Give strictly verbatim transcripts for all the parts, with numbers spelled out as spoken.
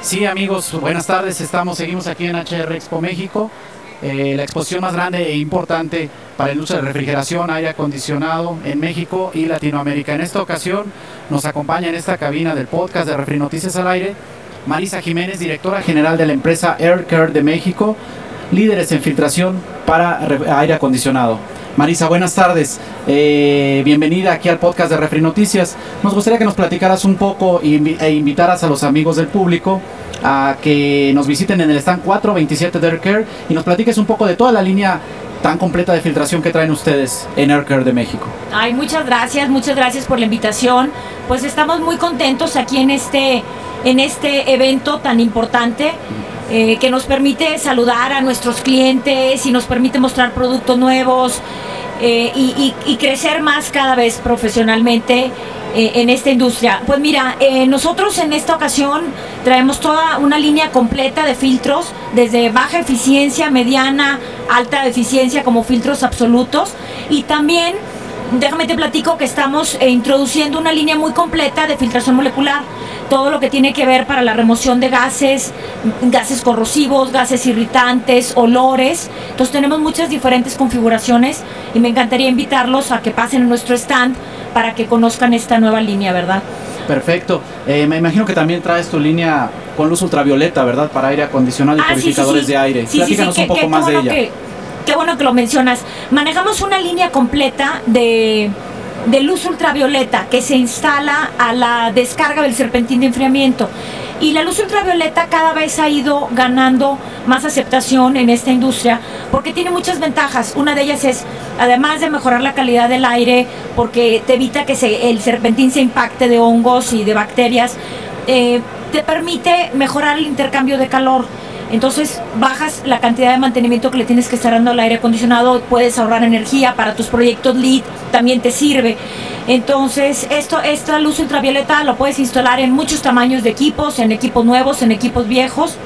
Sí, amigos, buenas tardes. Estamos, seguimos aquí en H R Expo México, eh, la exposición más grande e importante para la industria de refrigeración, aire acondicionado en México y Latinoamérica. En esta ocasión nos acompaña en esta cabina del podcast de Refri Noticias al Aire Marisa Jiménez, directora general de la empresa AirCare de México, líderes en filtración para aire acondicionado. Marisa, buenas tardes. Eh, bienvenida aquí al podcast de Refri Noticias. Nos gustaría que nos platicaras un poco e invitaras a los amigos del público a que nos visiten en el stand cuatro veintisiete de AirCare y nos platiques un poco de toda la línea tan completa de filtración que traen ustedes en AirCare de México. Ay, muchas gracias, muchas gracias por la invitación. Pues estamos muy contentos aquí en este, en este evento tan importante. Eh, que nos permite saludar a nuestros clientes y nos permite mostrar productos nuevos eh, y, y, y crecer más cada vez profesionalmente eh, en esta industria. Pues mira, eh, nosotros en esta ocasión traemos toda una línea completa de filtros, desde baja eficiencia, mediana, alta eficiencia, como filtros absolutos, y también déjame te platico que estamos eh, introduciendo una línea muy completa de filtración molecular, todo lo que tiene que ver para la remoción de gases, gases corrosivos, gases irritantes, olores. Entonces tenemos muchas diferentes configuraciones y me encantaría invitarlos a que pasen a nuestro stand para que conozcan esta nueva línea, ¿verdad? Perfecto. Eh, me imagino que también traes tu línea con luz ultravioleta, ¿verdad? Para aire acondicionado y ah, purificadores sí, sí, sí. de aire. Sí, Platícanos sí, sí, un poco que, más bueno de ella. Que, qué bueno que lo mencionas. Manejamos una línea completa de... de luz ultravioleta que se instala a la descarga del serpentín de enfriamiento, y la luz ultravioleta cada vez ha ido ganando más aceptación en esta industria porque tiene muchas ventajas. Una de ellas es, además de mejorar la calidad del aire, porque te evita que se, el serpentín se impacte de hongos y de bacterias, eh, te permite mejorar el intercambio de calor. Entonces bajas la cantidad de mantenimiento que le tienes que estar dando al aire acondicionado, puedes ahorrar energía para tus proyectos L E E D, también te sirve. Entonces esto, esta luz ultravioleta lo puedes instalar en muchos tamaños de equipos, en equipos nuevos, en equipos viejos.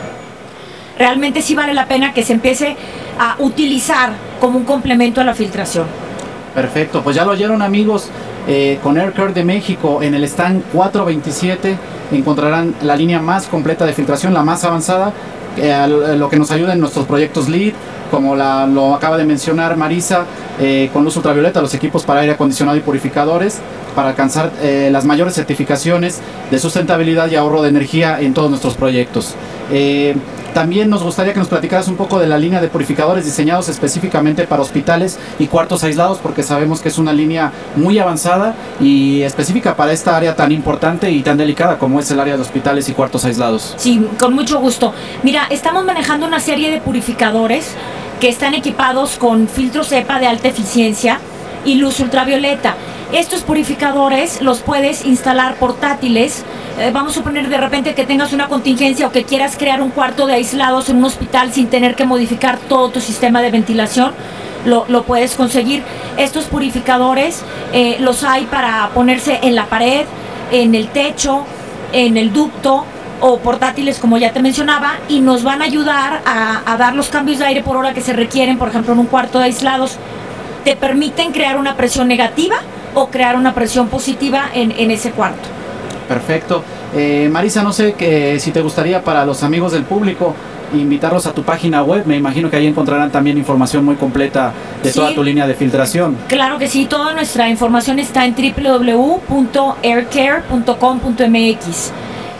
Realmente sí vale la pena que se empiece a utilizar como un complemento a la filtración. Perfecto, pues ya lo oyeron, amigos. Eh, con AirCare de México en el stand cuatro veintisiete encontrarán la línea más completa de filtración, la más avanzada, eh, lo que nos ayuda en nuestros proyectos L E E D, como la, lo acaba de mencionar Marisa, eh, con luz ultravioleta, los equipos para aire acondicionado y purificadores, para alcanzar eh, las mayores certificaciones de sustentabilidad y ahorro de energía en todos nuestros proyectos. Eh, También nos gustaría que nos platicaras un poco de la línea de purificadores diseñados específicamente para hospitales y cuartos aislados, porque sabemos que es una línea muy avanzada y específica para esta área tan importante y tan delicada como es el área de hospitales y cuartos aislados. Sí, con mucho gusto. Mira, estamos manejando una serie de purificadores que están equipados con filtros E P A de alta eficiencia y luz ultravioleta. Estos purificadores los puedes instalar portátiles. Eh, vamos a suponer de repente que tengas una contingencia o que quieras crear un cuarto de aislados en un hospital sin tener que modificar todo tu sistema de ventilación, lo, lo puedes conseguir. Estos purificadores eh, los hay para ponerse en la pared, en el techo, en el ducto, o portátiles como ya te mencionaba, y nos van a ayudar a, a dar los cambios de aire por hora que se requieren, por ejemplo en un cuarto de aislados. Te permiten crear una presión negativa o crear una presión positiva en, en ese cuarto. Perfecto. Eh, Marisa, no sé que, si te gustaría para los amigos del público invitarlos a tu página web. Me imagino que ahí encontrarán también información muy completa de sí, toda tu línea de filtración. Claro que sí, toda nuestra información está en w w w punto aircare punto com punto m x.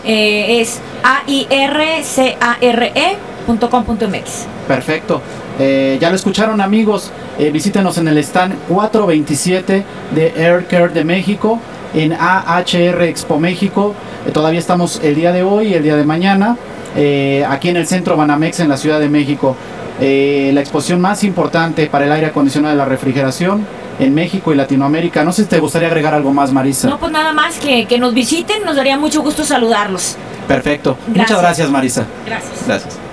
Eh, es A I R C A R E punto com punto m x. Perfecto. Eh, ya lo escucharon, amigos. Eh, visítenos en el stand cuatro veintisiete de AirCare de México en A H R Expo México. Eh, todavía estamos el día de hoy y el día de mañana eh, aquí en el Centro Banamex en la Ciudad de México. Eh, la exposición más importante para el aire acondicionado y la refrigeración en México y Latinoamérica. No sé si te gustaría agregar algo más, Marisa. No, pues nada más que, que nos visiten, nos daría mucho gusto saludarlos. Perfecto. Gracias. Muchas gracias, Marisa. Gracias. Gracias.